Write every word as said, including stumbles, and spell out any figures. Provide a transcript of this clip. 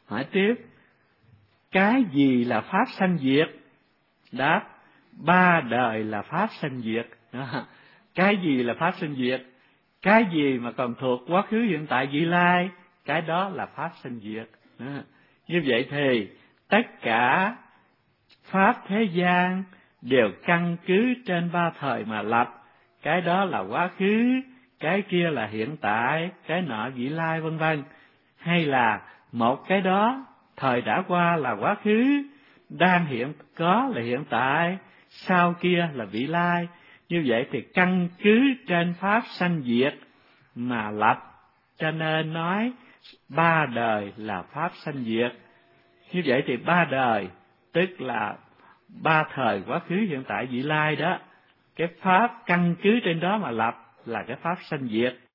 Hỏi tiếp, cái gì là pháp sanh diệt? Đáp, ba đời là pháp sanh diệt. Cái gì là pháp sanh diệt? Cái gì mà còn thuộc quá khứ hiện tại vị lai, cái đó là pháp sanh diệt. Như vậy thì tất cả pháp thế gian đều căn cứ trên ba thời mà lập. Cái đó là quá khứ, cái kia là hiện tại, cái nọ vị lai vân vân. Hay là một cái đó thời đã qua là quá khứ, đang hiện có là hiện tại, sau kia là vị lai. Như vậy thì căn cứ trên pháp sanh diệt mà lập, cho nên nói ba đời là pháp sanh diệt. Như vậy thì ba đời tức là ba thời quá khứ hiện tại vị lai đó, cái pháp căn cứ trên đó mà lập là cái pháp sanh diệt.